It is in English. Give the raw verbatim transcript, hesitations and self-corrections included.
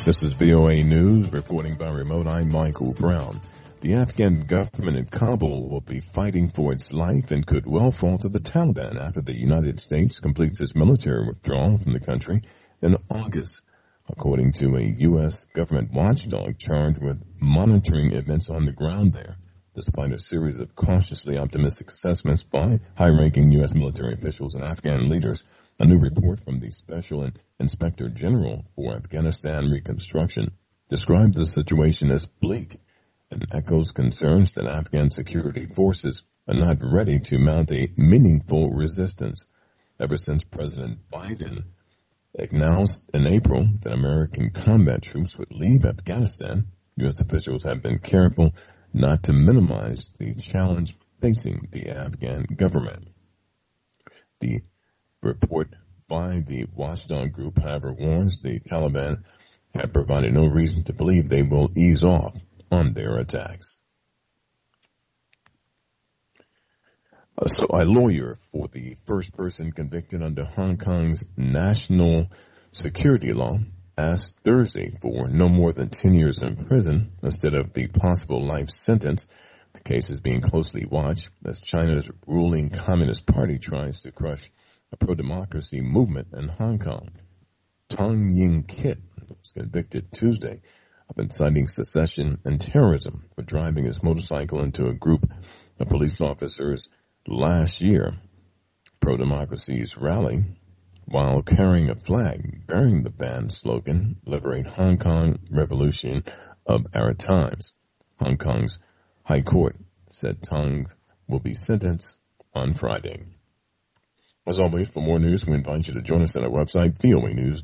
This is V O A News, reporting by remote. I'm Michael Brown. The Afghan government in Kabul will be fighting for its life and could well fall to the Taliban after the United States completes its military withdrawal from the country in August, according to a U S government watchdog charged with monitoring events on the ground there. Despite a series of cautiously optimistic assessments by high-ranking U S military officials and Afghan leaders, a new report from the Special Inspector General for Afghanistan Reconstruction described the situation as bleak and echoes concerns that Afghan security forces are not ready to mount a meaningful resistance. Ever since President Biden announced in April that American combat troops would leave Afghanistan, U S officials have been careful not to minimize the challenge facing the Afghan government. The report by the watchdog group, however, warns the Taliban have provided no reason to believe they will ease off on their attacks. Uh, so a lawyer for the first person convicted under Hong Kong's national security law asked Thursday for no more than ten years in prison instead of the possible life sentence. The case is being closely watched as China's ruling Communist Party tries to crush a pro-democracy movement in Hong Kong. Tong Ying Kit was convicted Tuesday of inciting secession and terrorism for driving his motorcycle into a group of police officers last year. Pro-democracy's rally while carrying a flag bearing the band's slogan, Liberate Hong Kong, Revolution of Our Times. Hong Kong's High Court said Tong will be sentenced on Friday. As always, for more news, we invite you to join us at our website, V O A News.